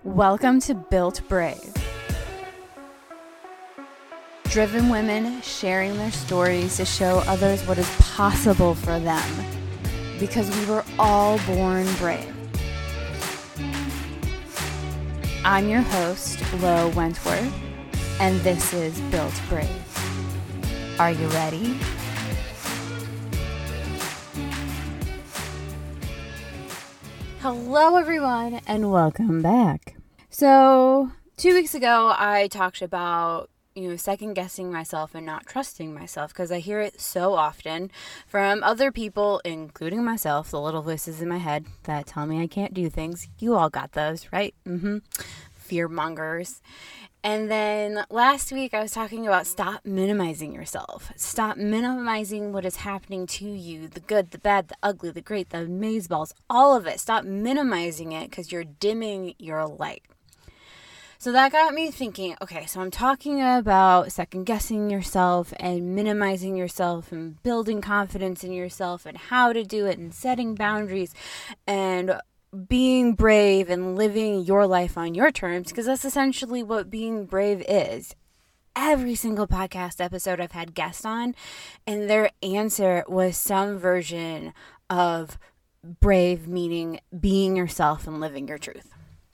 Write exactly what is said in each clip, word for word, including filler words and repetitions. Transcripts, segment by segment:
Welcome to Built Brave. Driven women sharing their stories to show others what is possible for them, because we were all born brave. I'm your host, Lo Wentworth, and this is Built Brave. Are you ready? Hello, everyone, and welcome back. So, two weeks ago, I talked about, you know, second guessing myself and not trusting myself, because I hear it so often from other people, including myself, the little voices in my head that tell me I can't do things. You all got those, right? Mm-hmm. Fear mongers. And then last week I was talking about stop minimizing yourself. Stop minimizing what is happening to you, the good, the bad, the ugly, the great, the amazeballs, all of it. Stop minimizing it because you're dimming your light. So that got me thinking, okay, so I'm talking about second guessing yourself and minimizing yourself and building confidence in yourself and how to do it and setting boundaries and being brave and living your life on your terms, because that's essentially what being brave is. Every single podcast episode I've had guests on, and their answer was some version of brave, meaning being yourself and living your truth.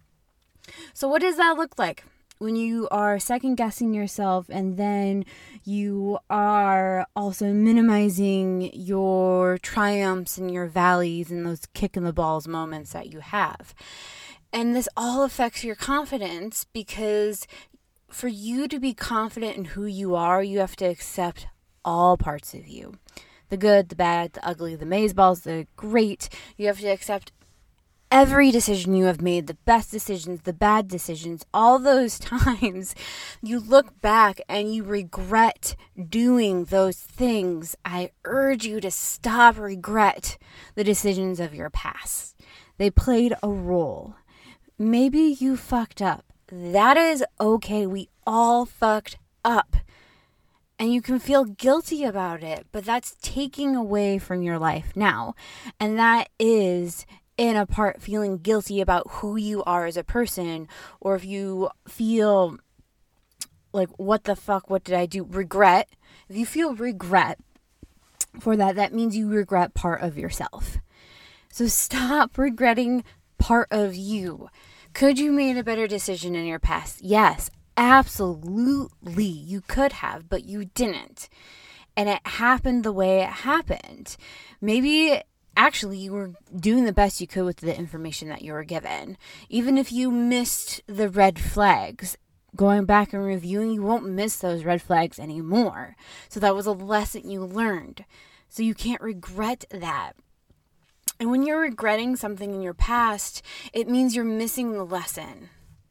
So what does that look like when you are second guessing yourself and then you are also minimizing your triumphs and your valleys and those kick in the balls moments that you have? And this all affects your confidence, because for you to be confident in who you are, you have to accept all parts of you. The good, the bad, the ugly, the amazeballs, the great. You have to accept every decision you have made, the best decisions, the bad decisions, all those times you look back and you regret doing those things. I urge you to stop regret the decisions of your past. They played a role. Maybe you fucked up. That is okay. We all fucked up. And you can feel guilty about it, but that's taking away from your life now. And that is in a part feeling guilty about who you are as a person, or if you feel like, what the fuck, what did I do? Regret. If you feel regret for that, that means you regret part of yourself. So stop regretting part of you. Could you made a better decision in your past? Yes, absolutely. You could have, but you didn't. And it happened the way it happened. Maybe actually, you were doing the best you could with the information that you were given. Even if you missed the red flags, going back and reviewing, you won't miss those red flags anymore. So that was a lesson you learned. So you can't regret that. And when you're regretting something in your past, it means you're missing the lesson.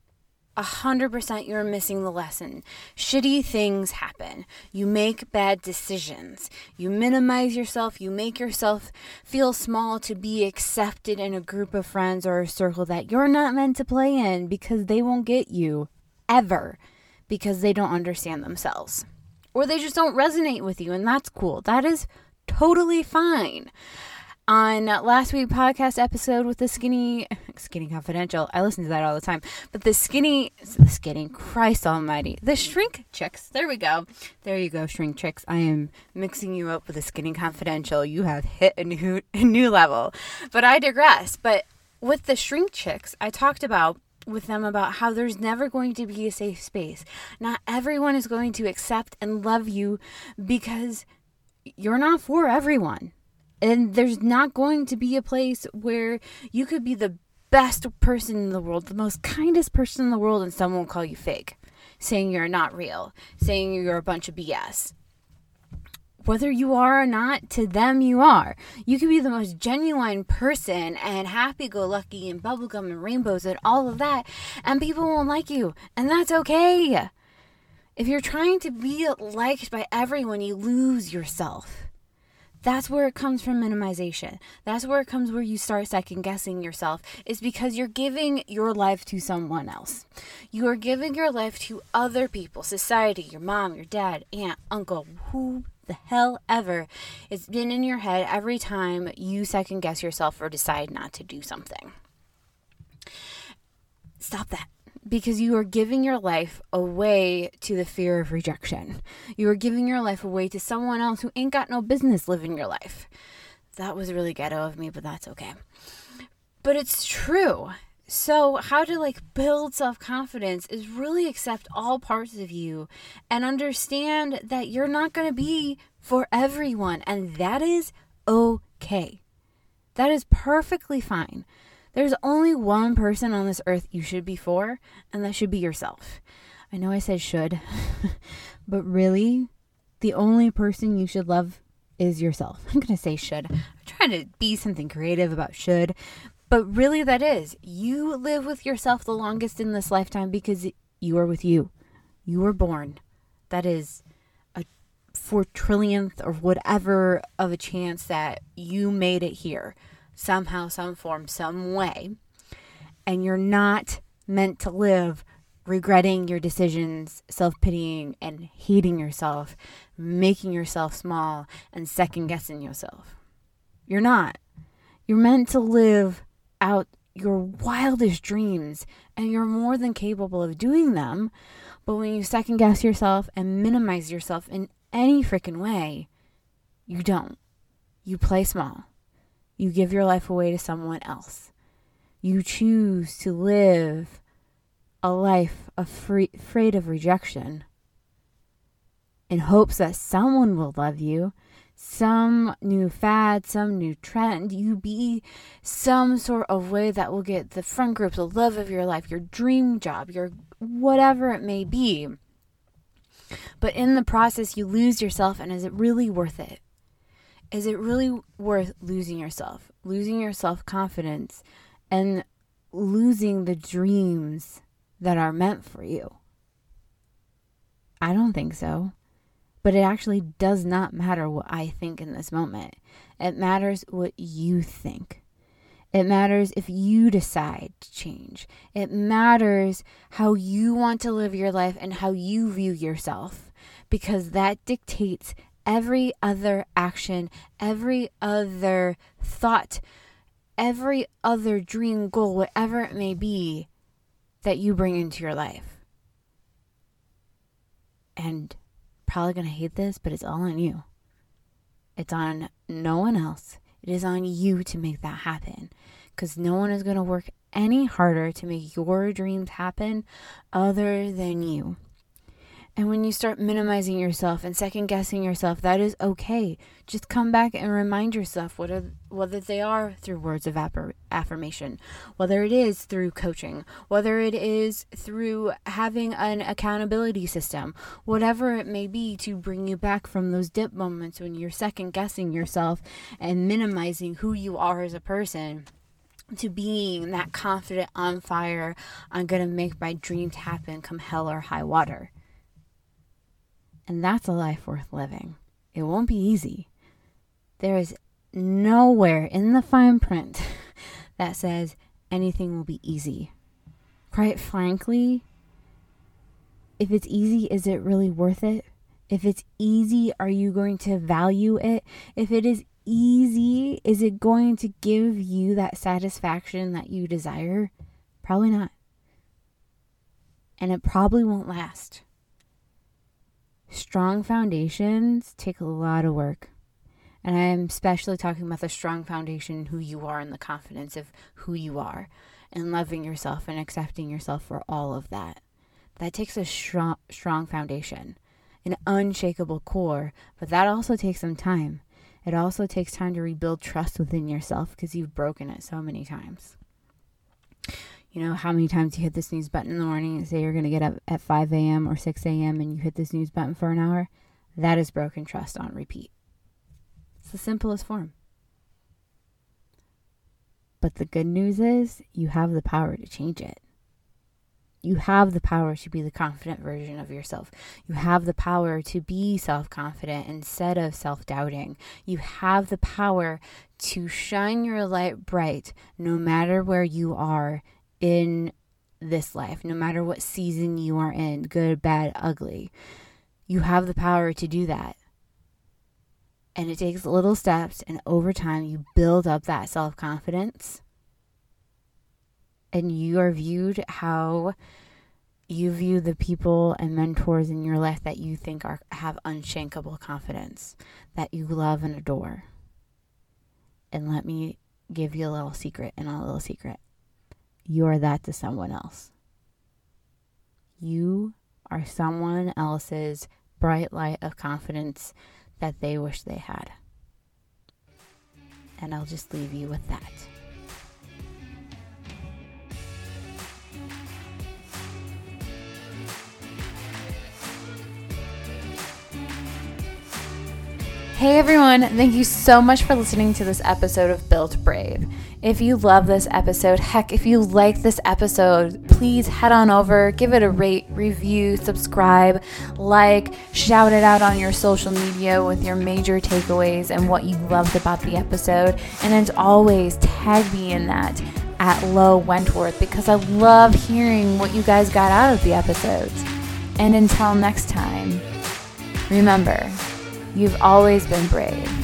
A hundred percent you're missing the lesson. Shitty things happen. You make bad decisions. You minimize yourself. You make yourself feel small to be accepted in a group of friends or a circle that you're not meant to play in, because they won't get you ever, because they don't understand themselves, or they just don't resonate with you. And that's cool. That is totally fine. On last week's podcast episode with the Skinny, Skinny Confidential, I listen to that all the time, but the Skinny, the Skinny, Christ almighty, the Shrink Chicks, there we go, there you go, Shrink Chicks, I am mixing you up with the Skinny Confidential, you have hit a new, a new level, but I digress. But with the Shrink Chicks, I talked about with them about how there's never going to be a safe space. Not everyone is going to accept and love you, because you're not for everyone. And there's not going to be a place where you could be the best person in the world, the most kindest person in the world, and someone will call you fake, saying you're not real, saying you're a bunch of B S. Whether you are or not, to them you are. You could be the most genuine person and happy-go-lucky and bubblegum and rainbows and all of that, and people won't like you. And that's okay. If you're trying to be liked by everyone, you lose yourself. That's where it comes from, minimization. That's where it comes where you start second guessing yourself. It's because you're giving your life to someone else. You are giving your life to other people, society, your mom, your dad, aunt, uncle, who the hell ever. It's been in your head every time you second guess yourself or decide not to do something. Stop that. Because you are giving your life away to the fear of rejection. You are giving your life away to someone else who ain't got no business living your life. That was really ghetto of me, but that's okay. But it's true. So how to like build self-confidence is really accept all parts of you and understand that you're not going to be for everyone. And that is okay. That is perfectly fine. There's only one person on this earth you should be for, and that should be yourself. I know I said should, but really, the only person you should love is yourself. I'm going to say should. I'm trying to be something creative about should, but really that is. You live with yourself the longest in this lifetime because you are with you. You were born. That is a four trillionth or whatever of a chance that you made it here. Somehow, some form, some way. And you're not meant to live regretting your decisions, self-pitying and hating yourself, making yourself small and second-guessing yourself. You're not. You're meant to live out your wildest dreams, and you're more than capable of doing them. But when you second-guess yourself and minimize yourself in any freaking way, you don't. You play small. You give your life away to someone else. You choose to live a life of free, afraid of rejection in hopes that someone will love you, some new fad, some new trend. You be some sort of way that will get the friend group, the love of your life, your dream job, your whatever it may be. But in the process, you lose yourself, and is it really worth it? Is it really worth losing yourself, losing your self-confidence, and losing the dreams that are meant for you? I don't think so. But it actually does not matter what I think in this moment. It matters what you think. It matters if you decide to change. It matters how you want to live your life and how you view yourself, because that dictates every other action, every other thought, every other dream, goal, whatever it may be that you bring into your life. And probably going to hate this, but it's all on you. It's on no one else. It is on you to make that happen, because no one is going to work any harder to make your dreams happen other than you. And when you start minimizing yourself and second guessing yourself, that is okay. Just come back and remind yourself whether, whether they are through words of affirmation, whether it is through coaching, whether it is through having an accountability system, whatever it may be, to bring you back from those dip moments when you're second guessing yourself and minimizing who you are as a person, to being that confident, on fire, I'm going to make my dreams happen come hell or high water. And that's a life worth living. It won't be easy. There is nowhere in the fine print that says anything will be easy. Quite frankly, if it's easy, is it really worth it? If it's easy, are you going to value it? If it is easy, is it going to give you that satisfaction that you desire? Probably not. And it probably won't last. Strong foundations take a lot of work. And I'm especially talking about the strong foundation, who you are, and the confidence of who you are, and loving yourself and accepting yourself for all of that. That takes a strong, strong foundation, an unshakable core, but that also takes some time. It also takes time to rebuild trust within yourself because you've broken it so many times. You know how many times you hit the snooze button in the morning and say you're going to get up at five a.m. or six a.m. and you hit the snooze button for an hour? That is broken trust on repeat. It's the simplest form. But the good news is you have the power to change it. You have the power to be the confident version of yourself. You have the power to be self-confident instead of self-doubting. You have the power to shine your light bright no matter where you are in this life, no matter what season you are in, good, bad, ugly. You have the power to do that. And it takes little steps, and over time you build up that self-confidence. and you are viewed how you view the people and mentors in your life that you think are have unshakable confidence, that you love and adore. And let me give you a little secret and a little secret. You are that to someone else. You are someone else's bright light of confidence that they wish they had. And I'll just leave you with that. Hey everyone, thank you so much for listening to this episode of Built Brave. If you love this episode, heck, if you like this episode, please head on over, give it a rate, review, subscribe, like, shout it out on your social media with your major takeaways and what you loved about the episode. And as always, tag me in that at Lo Wentworth, because I love hearing what you guys got out of the episodes. And until next time, remember, you've always been brave.